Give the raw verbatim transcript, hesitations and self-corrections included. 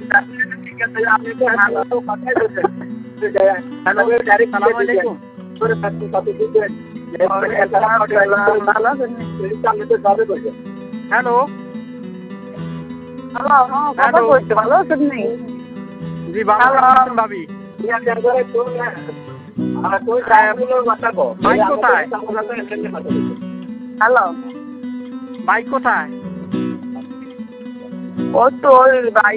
ঠিক আছে আপনি তো ভালো তো কথাই বলছেন হ্যালো আসসালামু আলাইকুম করে থাকতে কত দিন হ্যালো হ্যালো ভালো আছেন নি জি ভালো আছেন ভাবি ভাই কোথায় হ্যালো ভাই কোথায় ও তো ওই ভাই